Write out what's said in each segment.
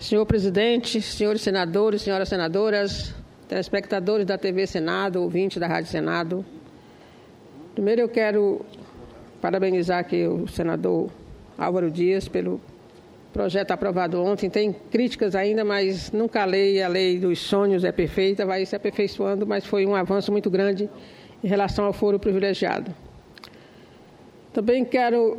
Senhor presidente, senhores senadores, senhoras senadoras, telespectadores da TV Senado, ouvintes da Rádio Senado. Primeiro eu quero parabenizar aqui o senador Álvaro Dias pelo projeto aprovado ontem. Tem críticas ainda, mas nunca a lei dos sonhos é perfeita, vai se aperfeiçoando, mas foi um avanço muito grande em relação ao foro privilegiado. Também quero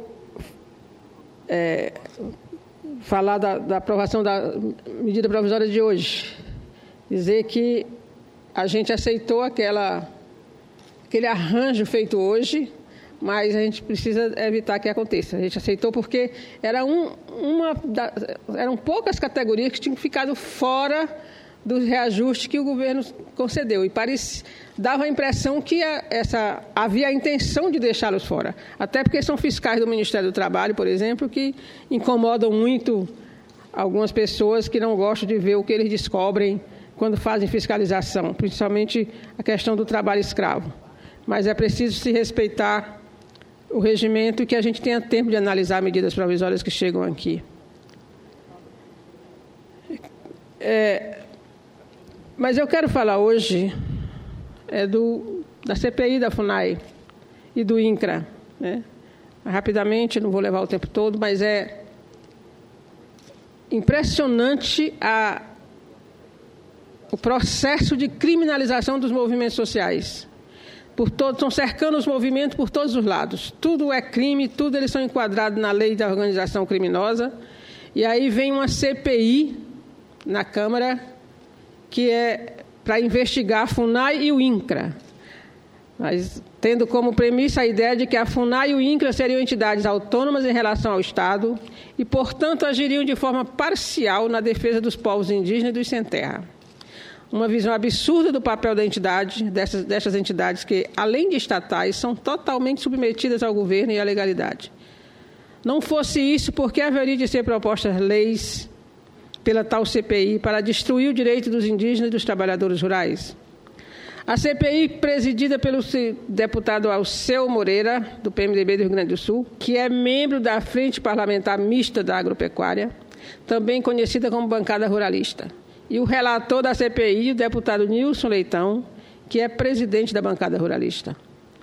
falar da aprovação da medida provisória de hoje. Dizer que a gente aceitou aquele arranjo feito hoje, mas a gente precisa evitar que aconteça. A gente aceitou porque eram poucas categorias que tinham ficado fora do reajuste que o governo concedeu. E dava a impressão que havia a intenção de deixá-los fora. Até porque são fiscais do Ministério do Trabalho, por exemplo, que incomodam muito algumas pessoas que não gostam de ver o que eles descobrem quando fazem fiscalização, principalmente a questão do trabalho escravo. Mas é preciso se respeitar o regimento e que a gente tenha tempo de analisar medidas provisórias que chegam aqui. Mas eu quero falar hoje da CPI da FUNAI e do INCRA. Né? Rapidamente, não vou levar o tempo todo, mas é impressionante o processo de criminalização dos movimentos sociais. Estão cercando os movimentos por todos os lados. Tudo é crime, tudo eles são enquadrados na lei da organização criminosa. E aí vem uma CPI na Câmara que é para investigar a FUNAI e o INCRA. Mas tendo como premissa a ideia de que a FUNAI e o INCRA seriam entidades autônomas em relação ao Estado e, portanto, agiriam de forma parcial na defesa dos povos indígenas e dos sem-terra. Uma visão absurda do papel dessas entidades que, além de estatais, são totalmente submetidas ao governo e à legalidade. Não fosse isso, por que haveria de ser propostas leis pela tal CPI para destruir o direito dos indígenas e dos trabalhadores rurais? A CPI, presidida pelo deputado Alceu Moreira, do PMDB do Rio Grande do Sul, que é membro da Frente Parlamentar Mista da Agropecuária, também conhecida como Bancada Ruralista. E o relator da CPI, o deputado Nilson Leitão, que é presidente da Bancada Ruralista.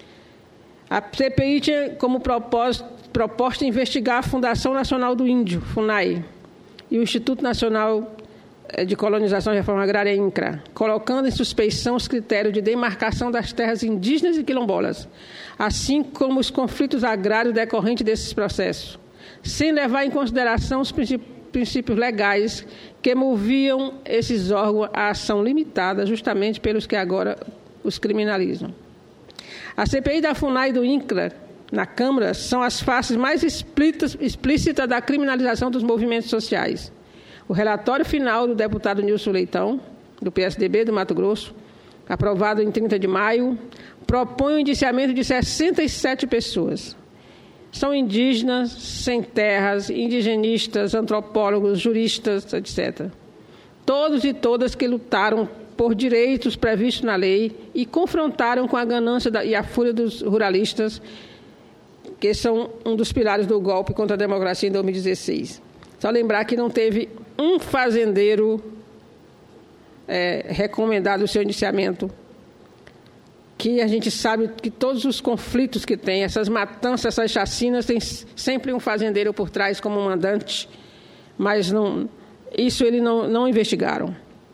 A CPI tinha como proposta investigar a Fundação Nacional do Índio, FUNAI, e o Instituto Nacional de Colonização e Reforma Agrária, INCRA, colocando em suspeição os critérios de demarcação das terras indígenas e quilombolas, assim como os conflitos agrários decorrentes desses processos, sem levar em consideração os princípios legais que moviam esses órgãos à ação limitada justamente pelos que agora os criminalizam. A CPI da FUNAI e do INCRA na Câmara são as faces mais explícitas da criminalização dos movimentos sociais. O relatório final do deputado Nilson Leitão, do PSDB do Mato Grosso, aprovado em 30 de maio, propõe o indiciamento de 67 pessoas. São indígenas, sem terras, indigenistas, antropólogos, juristas, etc. Todos e todas que lutaram por direitos previstos na lei e confrontaram com a ganância e a fúria dos ruralistas, que são um dos pilares do golpe contra a democracia em 2016. Só lembrar que não teve um fazendeiro recomendado o seu indiciamento, que a gente sabe que todos os conflitos que tem, essas matanças, essas chacinas, tem sempre um fazendeiro por trás como mandante, mas isso eles não investigaram.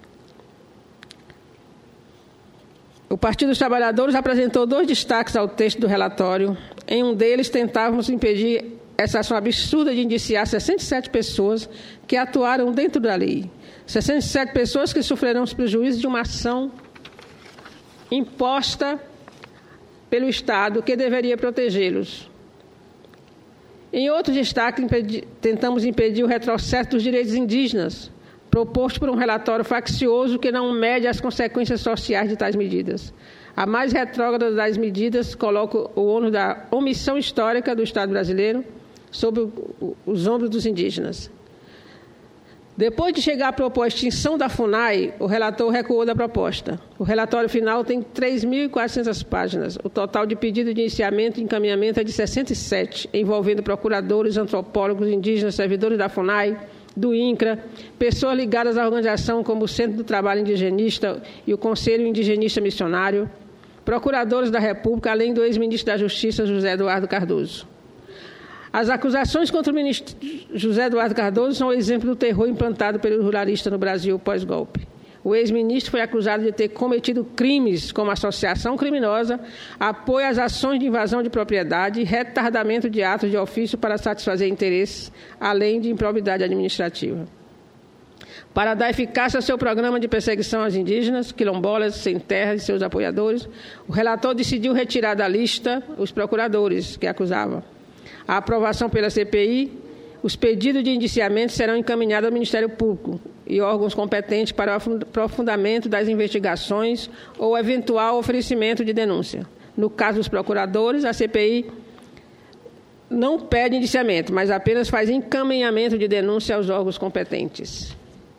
O Partido dos Trabalhadores apresentou 2 destaques ao texto do relatório. Em um deles, tentávamos impedir essa ação absurda de indiciar 67 pessoas que atuaram dentro da lei. 67 pessoas que sofrerão os prejuízos de uma ação imposta pelo Estado que deveria protegê-los. Em outro destaque, tentamos impedir o retrocesso dos direitos indígenas, proposto por um relatório faccioso que não mede as consequências sociais de tais medidas. A mais retrógrada das medidas coloca o ônus da omissão histórica do Estado brasileiro sobre os ombros dos indígenas. Depois de chegar a propor a extinção da FUNAI, o relator recuou da proposta. O relatório final tem 3.400 páginas. O total de pedido de iniciamento e encaminhamento é de 67, envolvendo procuradores, antropólogos, indígenas, servidores da FUNAI, do INCRA, pessoas ligadas à organização como o Centro do Trabalho Indigenista e o Conselho Indigenista Missionário, procuradores da República, além do ex-ministro da Justiça, José Eduardo Cardoso. As acusações contra o ministro José Eduardo Cardoso são o exemplo do terror implantado pelo ruralista no Brasil pós-golpe. O ex-ministro foi acusado de ter cometido crimes como associação criminosa, apoio às ações de invasão de propriedade e retardamento de atos de ofício para satisfazer interesses, além de improbidade administrativa. Para dar eficácia ao seu programa de perseguição aos indígenas, quilombolas, sem terra e seus apoiadores, o relator decidiu retirar da lista os procuradores que acusavam. A aprovação pela CPI, os pedidos de indiciamento serão encaminhados ao Ministério Público e órgãos competentes para o aprofundamento das investigações ou eventual oferecimento de denúncia. No caso dos procuradores, a CPI não pede indiciamento, mas apenas faz encaminhamento de denúncia aos órgãos competentes.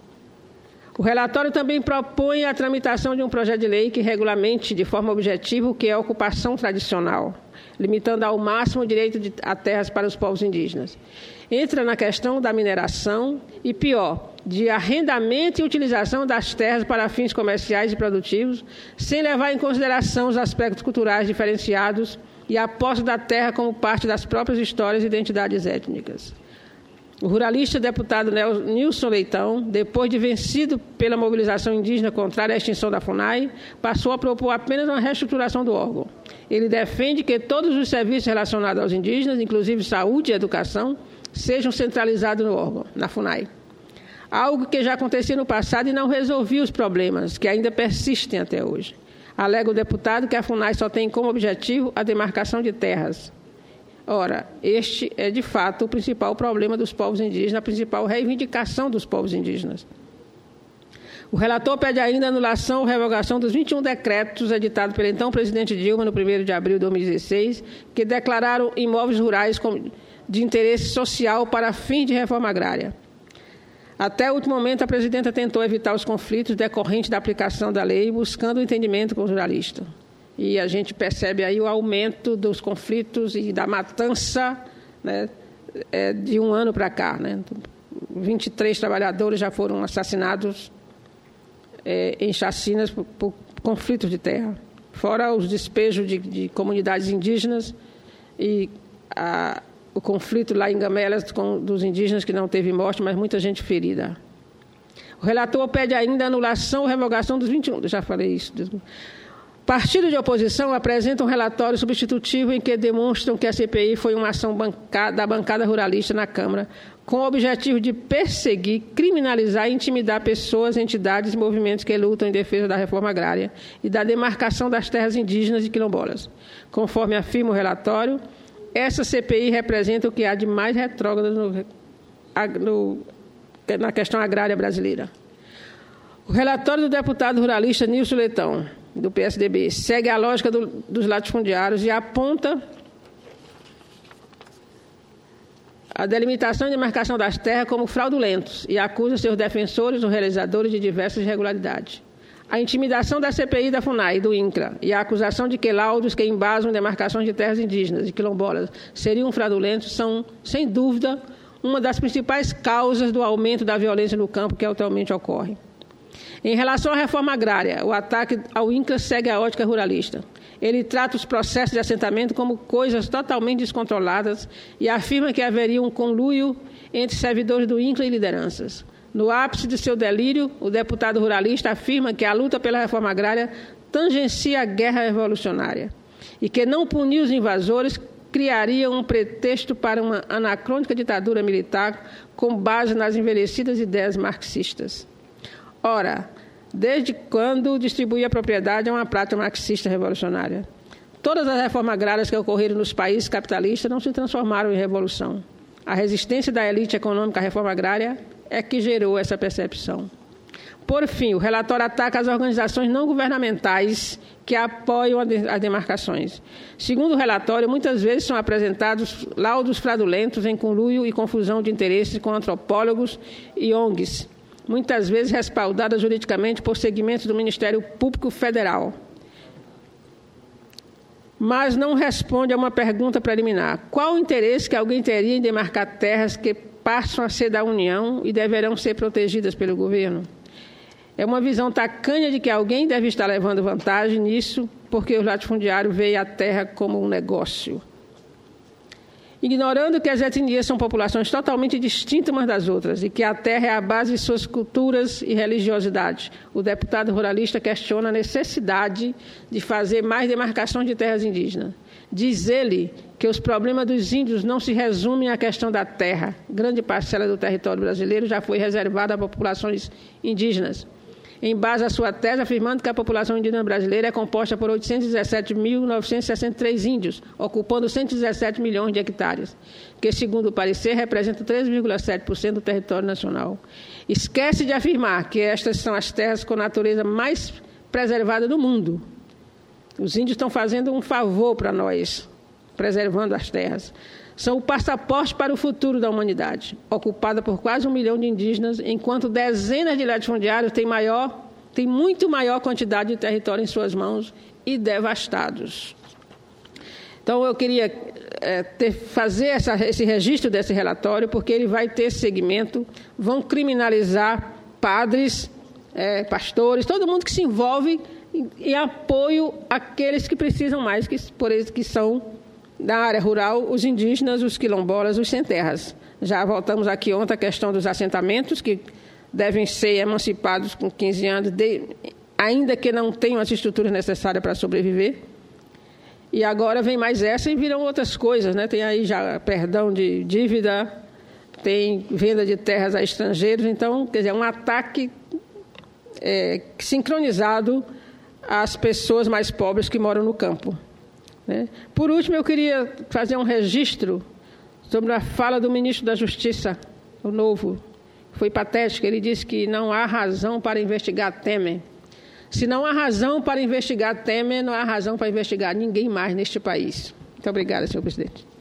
O relatório também propõe a tramitação de um projeto de lei que regulamente de forma objetiva o que é a ocupação tradicional, limitando ao máximo o direito a terras para os povos indígenas. Entra na questão da mineração e, pior, de arrendamento e utilização das terras para fins comerciais e produtivos, sem levar em consideração os aspectos culturais diferenciados e a posse da terra como parte das próprias histórias e identidades étnicas. O ruralista deputado Nilson Leitão, depois de vencido pela mobilização indígena contrária à extinção da FUNAI, passou a propor apenas uma reestruturação do órgão. Ele defende que todos os serviços relacionados aos indígenas, inclusive saúde e educação, sejam centralizados no órgão, na FUNAI. Algo que já acontecia no passado e não resolvia os problemas, que ainda persistem até hoje. Alega o deputado que a FUNAI só tem como objetivo a demarcação de terras. Ora, este é, de fato, o principal problema dos povos indígenas, a principal reivindicação dos povos indígenas. O relator pede ainda a anulação ou revogação dos 21 decretos editados pelo então presidente Dilma no 1º de abril de 2016, que declararam imóveis rurais de interesse social para fim de reforma agrária. Até o último momento, a presidenta tentou evitar os conflitos decorrentes da aplicação da lei, buscando o entendimento com os ruralistas. E a gente percebe aí o aumento dos conflitos e da matança, né, de um ano para cá. Né? 23 trabalhadores já foram assassinados em chacinas por conflitos de terra. Fora os despejos de comunidades indígenas e o conflito lá em Gamelas dos indígenas, que não teve morte, mas muita gente ferida. O relator pede ainda a anulação ou revogação dos 21... Já falei isso. Partidos de oposição apresentam um relatório substitutivo em que demonstram que a CPI foi uma ação da bancada ruralista na Câmara, com o objetivo de perseguir, criminalizar e intimidar pessoas, entidades e movimentos que lutam em defesa da reforma agrária e da demarcação das terras indígenas e quilombolas. Conforme afirma o relatório, essa CPI representa o que há de mais retrógrado na questão agrária brasileira. O relatório do deputado ruralista Nilson Leitão, do PSDB, segue a lógica dos latifundiários e aponta a delimitação e demarcação das terras como fraudulentos e acusa seus defensores ou realizadores de diversas irregularidades. A intimidação da CPI da FUNAI e do INCRA e a acusação de que laudos que embasam demarcações de terras indígenas e quilombolas seriam fraudulentos são, sem dúvida, uma das principais causas do aumento da violência no campo que atualmente ocorre. Em relação à reforma agrária, o ataque ao INCRA segue a ótica ruralista. Ele trata os processos de assentamento como coisas totalmente descontroladas e afirma que haveria um conluio entre servidores do INCRA e lideranças. No ápice de seu delírio, o deputado ruralista afirma que a luta pela reforma agrária tangencia a guerra revolucionária e que não punir os invasores criaria um pretexto para uma anacrônica ditadura militar com base nas envelhecidas ideias marxistas. Ora, desde quando distribuir a propriedade é uma prática marxista revolucionária? Todas as reformas agrárias que ocorreram nos países capitalistas não se transformaram em revolução. A resistência da elite econômica à reforma agrária é que gerou essa percepção. Por fim, o relatório ataca as organizações não governamentais que apoiam as demarcações. Segundo o relatório, muitas vezes são apresentados laudos fraudulentos em conluio e confusão de interesses com antropólogos e ONGs, muitas vezes respaldadas juridicamente por segmentos do Ministério Público Federal. Mas não responde a uma pergunta preliminar. Qual o interesse que alguém teria em demarcar terras que passam a ser da União e deverão ser protegidas pelo governo. É uma visão tacanha de que alguém deve estar levando vantagem nisso, porque o latifundiário vê a terra como um negócio. Ignorando que as etnias são populações totalmente distintas umas das outras e que a terra é a base de suas culturas e religiosidade, o deputado ruralista questiona a necessidade de fazer mais demarcações de terras indígenas. Diz ele que os problemas dos índios não se resumem à questão da terra. Grande parcela do território brasileiro já foi reservada a populações indígenas, em base à sua tese, afirmando que a população indígena brasileira é composta por 817.963 índios, ocupando 117 milhões de hectares, que, segundo o parecer, representa 3,7% do território nacional. Esquece de afirmar que estas são as terras com natureza mais preservada do mundo. Os índios estão fazendo um favor para nós, preservando as terras. São o passaporte para o futuro da humanidade, ocupada por quase 1 milhão de indígenas, enquanto dezenas de latifundiários têm muito maior quantidade de território em suas mãos e devastados. Então, eu queria fazer esse registro desse relatório, porque ele vai ter seguimento, vão criminalizar padres, pastores, todo mundo que se envolve em apoio àqueles que precisam mais, que são da área rural, os indígenas, os quilombolas, os sem terras. Já voltamos aqui ontem à questão dos assentamentos, que devem ser emancipados com 15 anos, ainda que não tenham as estruturas necessárias para sobreviver. E agora vem mais essa e viram outras coisas, né? Tem aí já perdão de dívida, tem venda de terras a estrangeiros. Então, quer dizer, é um ataque sincronizado às pessoas mais pobres que moram no campo. Por último, eu queria fazer um registro sobre a fala do ministro da Justiça, o novo. Foi patética. Ele disse que não há razão para investigar Temer. Se não há razão para investigar Temer, não há razão para investigar ninguém mais neste país. Muito obrigada, senhor presidente.